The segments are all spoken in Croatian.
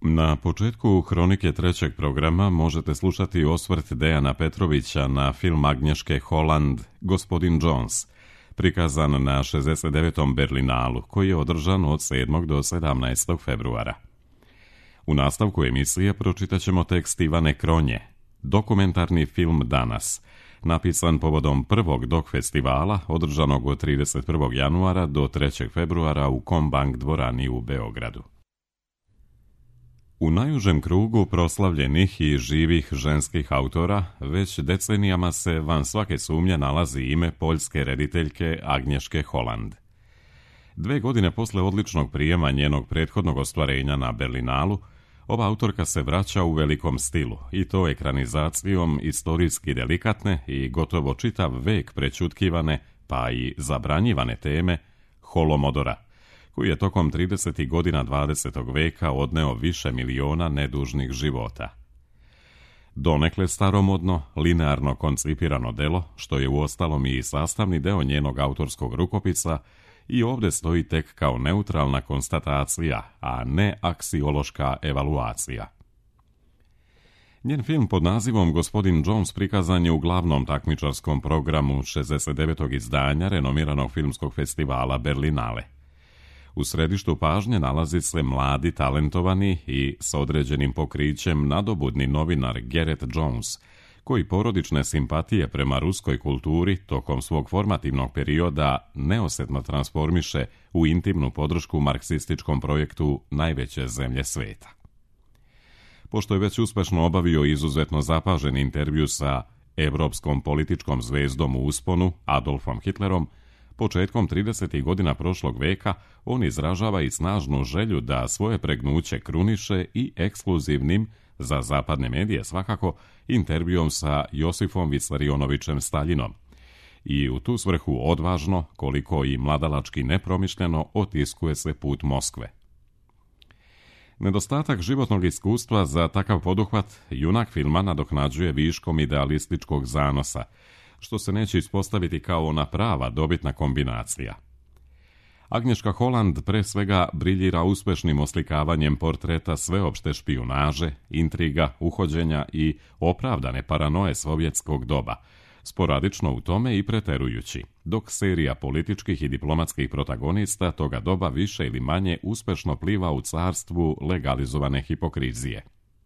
Na početku Hronike trećeg programa možete slušati osvrt Dejana Petrovića na film Agnješke Holland Gospodin Jones, prikazan na 69. Berlinalu, koji je održan od 7. do 17. februara. U nastavku emisije pročitat ćemo tekst Ivane Kronje, dokumentarni film Danas, napisan povodom prvog dok festivala održanog od 31. januara do 3. februara u Kombank dvorani u Beogradu. U najužem krugu proslavljenih i živih ženskih autora već decenijama se van svake sumnje nalazi ime poljske rediteljke Agnješke Holland. 2 godine posle odličnog prijema njenog prethodnog ostvarenja na Berlinalu, ova autorka se vraća u velikom stilu, i to ekranizacijom istorijski delikatne i gotovo čitav vek prećutkivane pa i zabranjivane teme Holomodora, koji je tokom 30. godina 20. veka odneo više miliona nedužnih života. Donekle staromodno, linearno koncipirano delo, što je uostalom i sastavni deo njenog autorskog rukopisa, i ovdje stoji tek kao neutralna konstatacija, a ne aksiološka evaluacija. Njen film pod nazivom Gospodin Jones prikazan je u glavnom takmičarskom programu 69. izdanja renomiranog filmskog festivala Berlinale. U središtu pažnje nalazi se mladi, talentovani i s određenim pokrićem nadobudni novinar Gareth Jones, koji porodične simpatije prema ruskoj kulturi tokom svog formativnog perioda neosjetno transformiše u intimnu podršku marksističkom projektu najveće zemlje sveta. Pošto je već uspešno obavio izuzetno zapažen intervju sa evropskom političkom zvezdom u usponu, Adolfom Hitlerom, početkom 30. godina prošlog veka on izražava i snažnu želju da svoje pregnuće kruniše i ekskluzivnim, za zapadne medije svakako, intervjuom sa Josifom Visarionovićem Staljinom. I u tu svrhu odvažno, koliko i mladalački nepromišljeno, otiskuje se put Moskve. Nedostatak životnog iskustva za takav poduhvat junak filma nadoknađuje viškom idealističkog zanosa, što se neće ispostaviti kao ona prava dobitna kombinacija. Agnješka Holland pre svega briljira uspešnim oslikavanjem portreta sveopšte špijunaže, intriga, uhođenja i opravdane paranoje sovjetskog doba, sporadično u tome i preterujući, dok serija političkih i diplomatskih protagonista toga doba više ili manje uspešno pliva u carstvu legalizovane hipokrizije.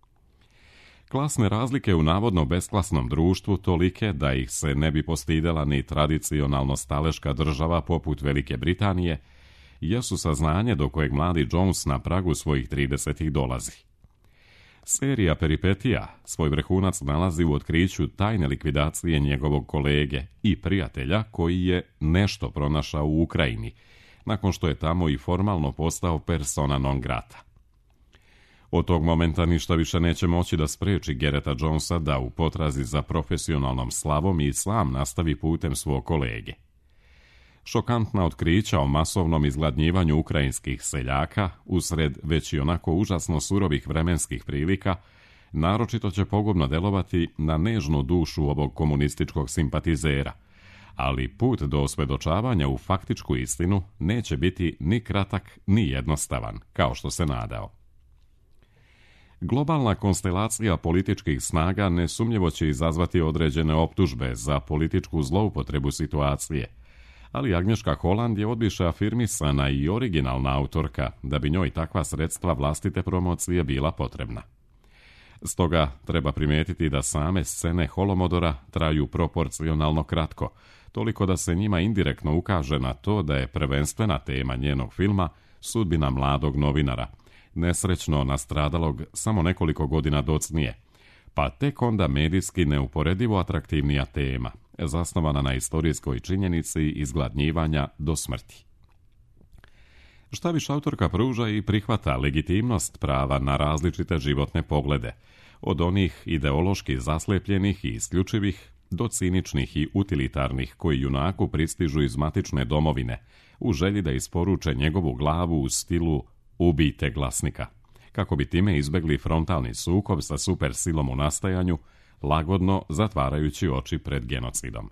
Klasne razlike u navodno besklasnom društvu tolike da ih se ne bi postidela ni tradicionalno staleška država poput Velike Britanije, jesu saznanje do kojeg mladi Jones na pragu svojih 30-ih dolazi. Serija peripetija svoj vrhunac nalazi u otkriću tajne likvidacije njegovog kolege i prijatelja koji je nešto pronašao u Ukrajini, nakon što je tamo i formalno postao persona non grata. Od tog momenta ništa više neće moći da spreči Garetha Jonesa da u potrazi za profesionalnom slavom i sam nastavi putem svog kolege. Šokantna otkrića o masovnom izgladnjivanju ukrajinskih seljaka usred već i onako užasno surovih vremenskih prilika naročito će pogubno delovati na nežnu dušu ovog komunističkog simpatizera, ali put do osvedočavanja u faktičku istinu neće biti ni kratak ni jednostavan, kao što se nadao. Globalna konstelacija političkih snaga nesumnjivo će izazvati određene optužbe za političku zloupotrebu situacije, ali Agnješka Holland je odviše afirmisana i originalna autorka da bi njoj takva sredstva vlastite promocije bila potrebna. Stoga treba primijetiti da same scene Holomodora traju proporcionalno kratko, toliko da se njima indirektno ukaže na to da je prvenstvena tema njenog filma sudbina mladog novinara, nesrećno nastradalog samo nekoliko godina docnije, pa tek onda medijski neuporedivo atraktivnija tema, zasnovana na istorijskoj činjenici izgladnjivanja do smrti. Šta više, autorka pruža i prihvata legitimnost prava na različite životne poglede, od onih ideološki zaslepljenih i isključivih do ciničnih i utilitarnih koji junaku pristižu iz matične domovine u želji da isporuče njegovu glavu u stilu ubijte glasnika, kako bi time izbegli frontalni sukob sa supersilom u nastajanju, lagodno zatvarajući oči pred genocidom.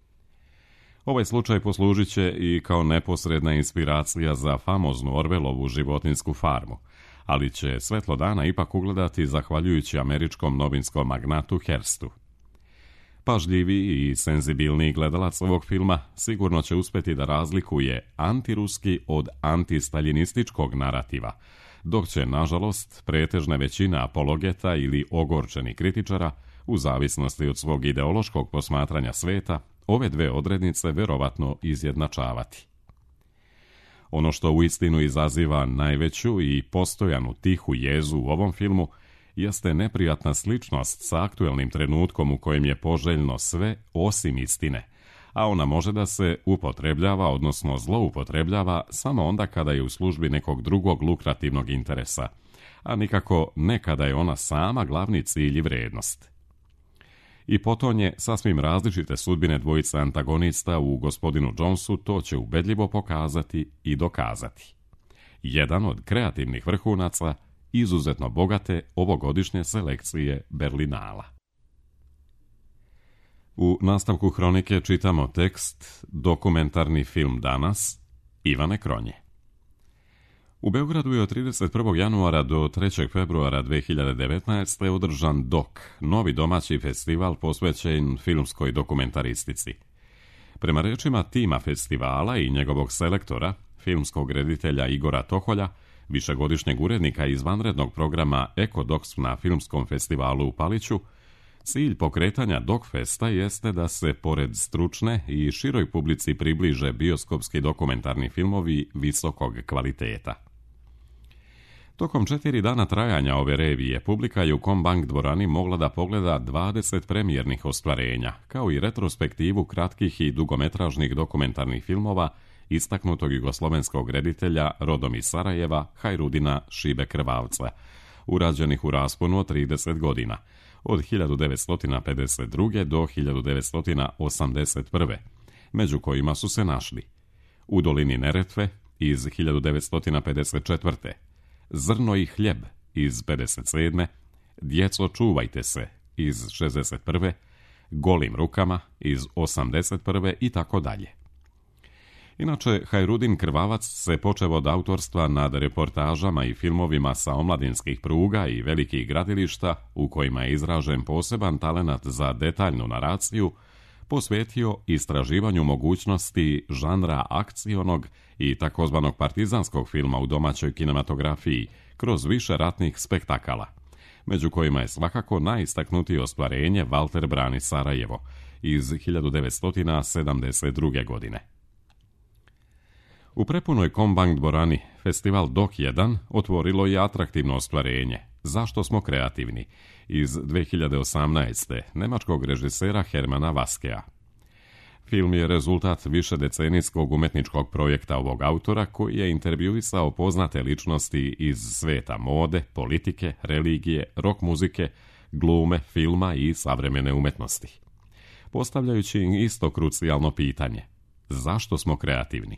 Ovaj slučaj poslužit će i kao neposredna inspiracija za famoznu Orwelovu Životinjsku farmu, ali će svetlo dana ipak ugledati zahvaljujući američkom novinskom magnatu Hearstu. Pažljivi i senzibilniji gledalac ovog filma sigurno će uspjeti da razlikuje antiruski od antistaljinističkog narativa, dok će, nažalost, pretežna većina apologeta ili ogorčenih kritičara, u zavisnosti od svog ideološkog posmatranja sveta, ove dve odrednice verovatno izjednačavati. Ono što uistinu izaziva najveću i postojanu tihu jezu u ovom filmu jeste neprijatna sličnost sa aktuelnim trenutkom u kojem je poželjno sve osim istine, a ona može da se upotrebljava, odnosno zloupotrebljava, samo onda kada je u službi nekog drugog lukrativnog interesa, a nikako ne kada je ona sama glavni cilj i vrednost. I potonje sasvim različite sudbine dvojice antagonista u Gospodinu Jonesu to će ubedljivo pokazati i dokazati. Jedan od kreativnih vrhunaca izuzetno bogate ovogodišnje selekcije Berlinala. U nastavku hronike čitamo tekst Dokumentarni film danas Ivane Kronje. U Beogradu je od 31. januara do 3. februara 2019. održan DOK, novi domaći festival posvećen filmskoj dokumentaristici. Prema rečima tima festivala i njegovog selektora, filmskog reditelja Igora Toholja, višegodišnjeg urednika izvanrednog programa Ekodoks na filmskom festivalu u Paliću, cilj pokretanja Dokfesta jeste da se, pored stručne i široj publici, približe bioskopski dokumentarni filmovi visokog kvaliteta. Tokom 4 dana trajanja ove revije, publika je u Kombank dvorani mogla da pogleda 20 premijernih ostvarenja, kao i retrospektivu kratkih i dugometražnih dokumentarnih filmova istaknutog jugoslovenskog reditelja rodom iz Sarajeva, Hajrudina Šibe Krvavca, urađenih u rasponu od 30 godina, od 1952. do 1981. među kojima su se našli U dolini Neretve iz 1954. Zrno i hljeb iz 57. Djeco čuvajte se iz 61. Golim rukama iz 81. i tako dalje. Inače, Hajrudin Krvavac se počeo od autorstva nad reportažama i filmovima sa omladinskih pruga i velikih gradilišta, u kojima je izražen poseban talenat za detaljnu naraciju, posvetio istraživanju mogućnosti žanra akcionog i takozvanog partizanskog filma u domaćoj kinematografiji kroz više ratnih spektakala, među kojima je svakako najistaknutije ostvarenje Valter brani Sarajevo iz 1972. godine. U prepunoj Kombank dvorani festival DOK 1 otvorilo je atraktivno ostvarenje Zašto smo kreativni iz 2018. nemačkog režisera Hermana Vaskea. Film je rezultat višedecenijskog umetničkog projekta ovog autora, koji je intervjuisao poznate ličnosti iz sveta mode, politike, religije, rock muzike, glume, filma i savremene umetnosti, postavljajući im isto krucijalno pitanje: zašto smo kreativni?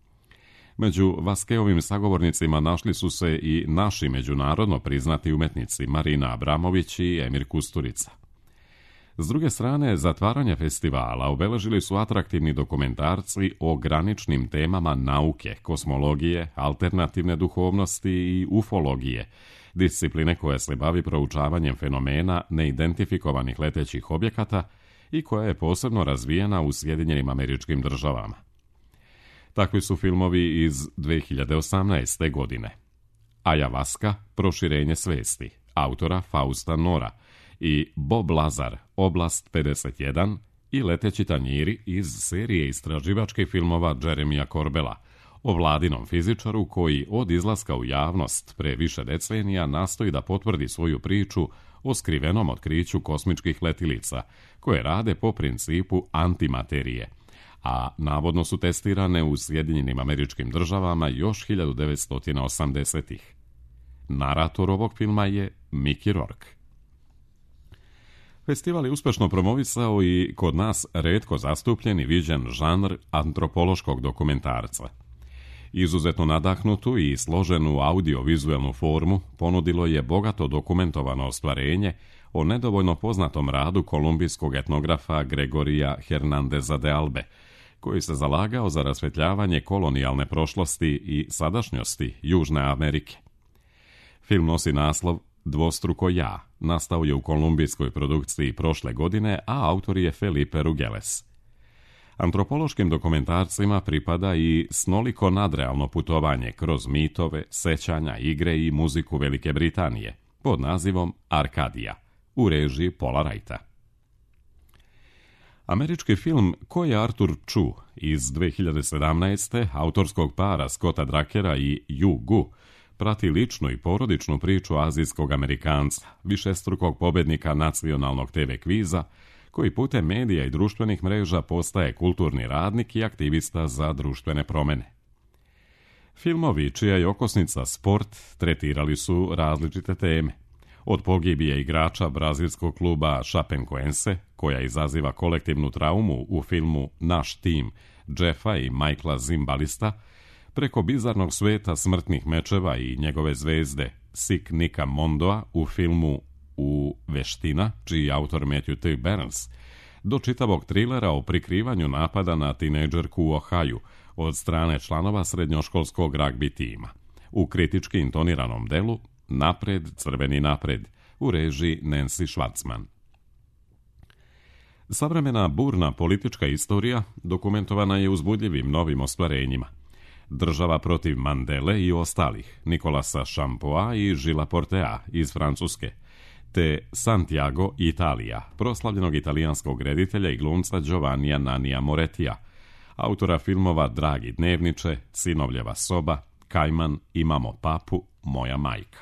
Među Vaskeovim sagovornicima našli su se i naši međunarodno priznati umetnici Marina Abramović i Emir Kusturica. S druge strane, zatvaranje festivala obeležili su atraktivni dokumentarci o graničnim temama nauke, kosmologije, alternativne duhovnosti i ufologije, discipline koja se bavi proučavanjem fenomena neidentifikovanih letećih objekata i koja je posebno razvijena u Sjedinjenim Američkim Državama. Takvi su filmovi iz 2018. godine: Ajavaska, proširenje svesti, autora Fausta Nora, i Bob Lazar, oblast 51, i Leteći tanjiri iz serije istraživačkih filmova Jeremija Corbella, o vladinom fizičaru koji od izlaska u javnost pre više decenija nastoji da potvrdi svoju priču o skrivenom otkriću kosmičkih letilica, koje rade po principu antimaterije, a navodno su testirane u Sjedinjenim Američkim Državama još 1980-ih. Narator ovog filma je Mickey Rourke. Festival je uspešno promovisao i kod nas retko zastupljen i viđen žanr antropološkog dokumentarca. Izuzetno nadahnutu i složenu audiovizualnu formu ponudilo je bogato dokumentovano ostvarenje o nedovoljno poznatom radu kolumbijskog etnografa Gregorija Hernandeza de Albe, koji se zalagao za rasvetljavanje kolonijalne prošlosti i sadašnjosti Južne Amerike. Film nosi naslov Dvostruko ja, nastao je u kolumbijskoj produkciji prošle godine, a autor je Felipe Rugeles. Antropološkim dokumentarcima pripada i snoliko nadrealno putovanje kroz mitove, sećanja, igre i muziku Velike Britanije, pod nazivom Arkadija, u režiji Paula Wrighta. Američki film Ko je Arthur Chu iz 2017. autorskog para Scotta Druckera i Yu Gu prati ličnu i porodičnu priču azijskog Amerikanca, višestrukog pobednika nacionalnog TV kviza, koji putem medija i društvenih mreža postaje kulturni radnik i aktivista za društvene promjene. Filmovi, čija je okosnica sport, tretirali su različite teme. Od pogibije igrača brazilskog kluba Chapecoense, koja izaziva kolektivnu traumu u filmu Naš tim, Jeffa i Michaela Zimbalista, preko bizarnog sveta smrtnih mečeva i njegove zvezde Sik Nika Mondoa u filmu U Veština, čiji je autor Matthew T. Barnes, do čitavog trilera o prikrivanju napada na tinejdžerku u Ohaju od strane članova srednjoškolskog ragbi tima, u kritički intoniranom delu Napred, crveni napred, u režiji Nancy Schwartzman. Savremena burna politička istorija dokumentovana je uzbudljivim novim ostvarenjima. Država protiv Mandele i ostalih, Nicolasa Champoa i Gilles Portea iz Francuske, te Santiago Italija, proslavljenog italijanskog reditelja i glumca Giovannija Nannija Morettija, autora filmova Dragi dnevniče, Sinovljeva soba, Kajman, Imamo papu, Moja majka.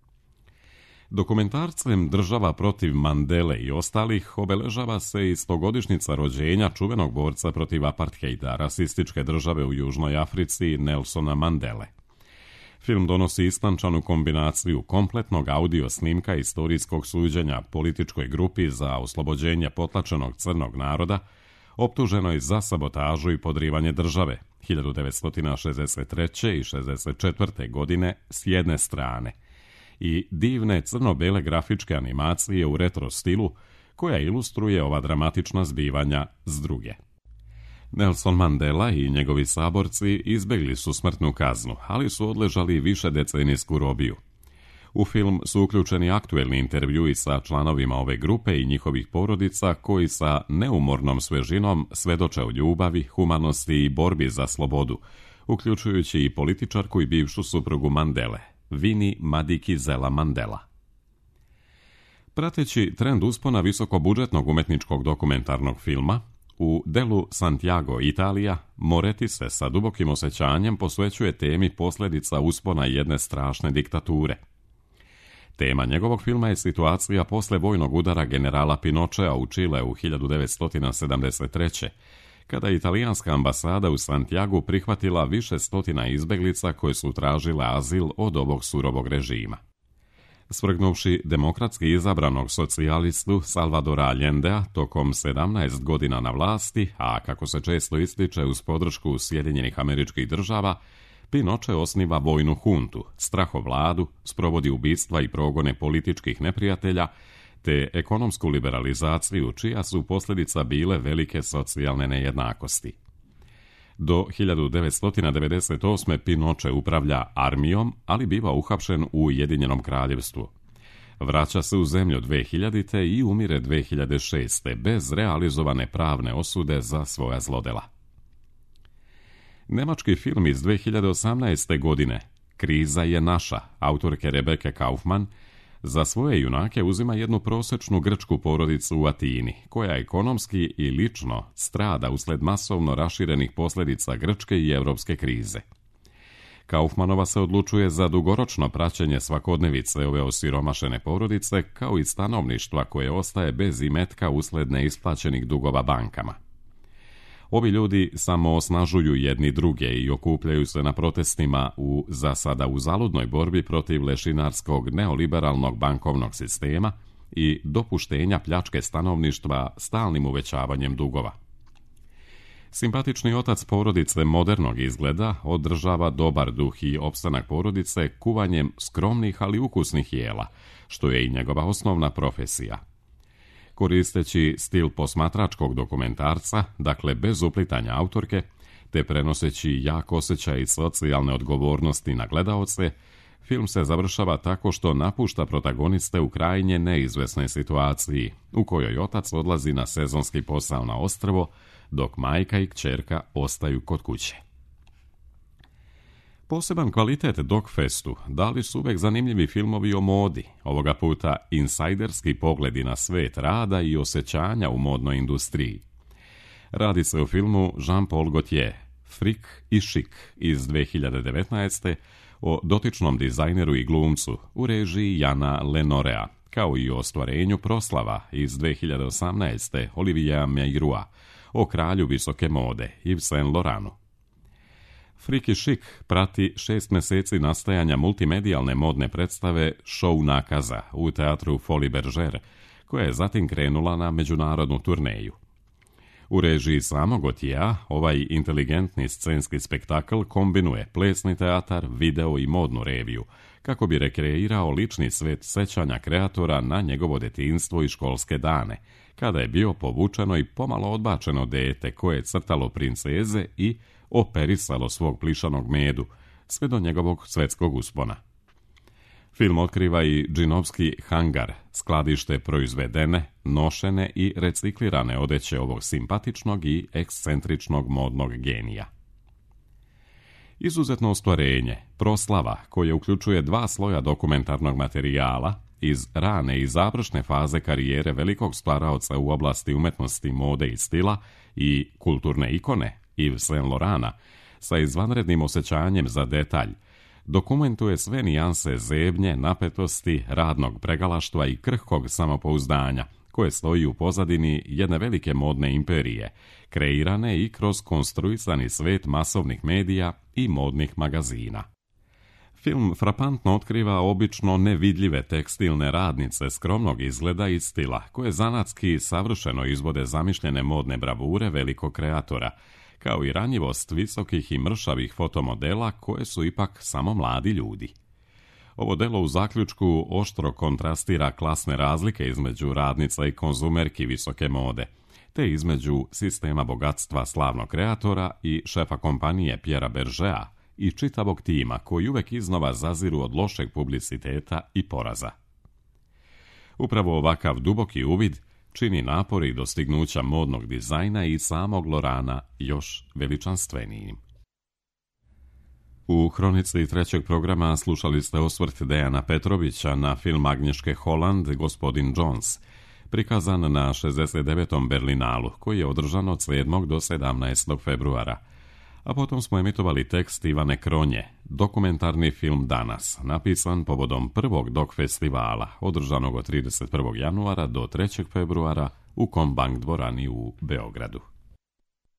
Dokumentarcem Država protiv Mandele i ostalih obeležava se i 100-godišnjica rođenja čuvenog borca protiv apartheida, rasističke države u Južnoj Africi, Nelsona Mandele. Film donosi istančanu kombinaciju kompletnog audio snimka istorijskog suđenja političkoj grupi za oslobođenje potlačenog crnog naroda, optuženoj za sabotažu i podrivanje države 1963. i 64. godine s jedne strane i divne crno-bele grafičke animacije u retro stilu koja ilustruje ova dramatična zbivanja s druge. Nelson Mandela i njegovi saborci izbjegli su smrtnu kaznu, ali su odležali višedecenijsku robiju. U film su uključeni aktuelni intervjui sa članovima ove grupe i njihovih porodica koji sa neumornom svežinom svedoče o ljubavi, humanosti i borbi za slobodu, uključujući i političarku i bivšu suprugu Mandele, Winnie Madikizela Mandela. Prateći trend uspona visokobudžetnog umetničkog dokumentarnog filma, u delu Santiago Italija, Moretti se sa dubokim osjećanjem posvećuje temi posljedica uspona jedne strašne diktature. Tema njegovog filma je situacija posle vojnog udara generala Pinochea u Čileu 1973. kada je italijanska ambasada u Santiagu prihvatila više stotina izbeglica koje su tražile azil od ovog surovog režima. Svrgnuvši demokratski izabranog socijalistu Salvadora Allendea tokom 17 godina na vlasti, a kako se često ističe uz podršku Sjedinjenih Američkih Država, Pinochet osniva vojnu huntu, strahovladu, sprovodi ubistva i progone političkih neprijatelja, te ekonomsku liberalizaciju čija su posljedica bile velike socijalne nejednakosti. Do 1998. Pinochet upravlja armijom, ali biva uhapšen u Ujedinjenom kraljevstvu. Vraća se u zemlju 2000. i umire 2006. bez realizovane pravne osude za svoja zlodela. Nemački film iz 2018. godine Kriza je naša, autorke Rebeke Kaufman, za svoje junake uzima jednu prosječnu grčku porodicu u Atini, koja ekonomski i lično strada usled masovno raširenih posljedica grčke i europske krize. Kaufmanova se odlučuje za dugoročno praćenje svakodnevice ove osiromašene porodice, kao i stanovništva koje ostaje bez imetka usled neisplaćenih dugova bankama. Ovi ljudi samo osnažuju jedni druge i okupljaju se na protestima u za sada uzaludnoj borbi protiv lešinarskog neoliberalnog bankovnog sistema i dopuštenja pljačke stanovništva stalnim uvećavanjem dugova. Simpatični otac porodice modernog izgleda održava dobar duh i opstanak porodice kuvanjem skromnih ali ukusnih jela, što je i njegova osnovna profesija. Koristeći stil posmatračkog dokumentarca, dakle bez uplitanja autorke, te prenoseći jak osjećaj socijalne odgovornosti na gledaoce, Film se završava tako što napušta protagoniste u krajnje neizvesnoj situaciji, u kojoj otac odlazi na sezonski posao na ostrvo, dok majka i kćerka ostaju kod kuće. Poseban kvalitet Dogfestu dali su uvijek zanimljivi filmovi o modi, ovoga puta insajderski pogledi na svet rada i osjećanja u modnoj industriji. Radi se o filmu Jean-Paul Gaultier, Frik i šik iz 2019. o dotičnom dizajneru i glumcu u režiji Jana Lenorea, kao i o ostvarenju Proslava iz 2018. Oliviera Meirua, o kralju visoke mode Yves Saint Laurentu. Frik i šik prati 6 mjeseci nastajanja multimedijalne modne predstave Show nakaza u teatru Folies Bergère, koja je zatim krenula na međunarodnu turneju. U režiji samog Gaultiera ovaj inteligentni scenski spektakl kombinuje plesni teatar, video i modnu reviju, kako bi rekreirao lični svet sećanja kreatora na njegovo djetinjstvo i školske dane, kada je bio povučeno i pomalo odbačeno dete koje je crtalo princeze i operisalo svog plišanog medu, sve do njegovog svetskog uspona. Film otkriva i džinovski hangar, skladište proizvedene, nošene i reciklirane odeće ovog simpatičnog i ekscentričnog modnog genija. Izuzetno ostvarenje, Proslava, koje uključuje 2 sloja dokumentarnog materijala, iz rane i završne faze karijere velikog stvaraoca u oblasti umetnosti, mode i stila i kulturne ikone Yves Saint Laurenta, sa izvanrednim osjećanjem za detalj, dokumentuje sve nijanse zebnje, napetosti, radnog pregalaštva i krhkog samopouzdanja, koje stoji u pozadini jedne velike modne imperije, kreirane i kroz konstruisani svet masovnih medija i modnih magazina. Film frapantno otkriva obično nevidljive tekstilne radnice skromnog izgleda i stila, koje zanatski savršeno izvode zamišljene modne bravure velikog kreatora, kao i ranjivost visokih i mršavih fotomodela koje su ipak samo mladi ljudi. Ovo delo u zaključku oštro kontrastira klasne razlike između radnica i konzumerki visoke mode, te između sistema bogatstva slavnog kreatora i šefa kompanije Pierrea Bergea i čitavog tima koji uvek iznova zaziru od lošeg publiciteta i poraza. Upravo ovakav duboki uvid čini napori i dostignuća modnog dizajna i samog Laurenta još veličanstvenijim. U hronici 3. programa slušali ste osvrt Dejana Petrovića na film Agnješke Holland Gospodin Jones, prikazan na 69. Berlinalu, koji je održan od 7. do 17. februara. A potom smo emitovali tekst Ivane Kronje, dokumentarni film Danas, napisan povodom prvog Dog festivala, održanog od 31. januara do 3. februara u Kombank dvorani u Beogradu.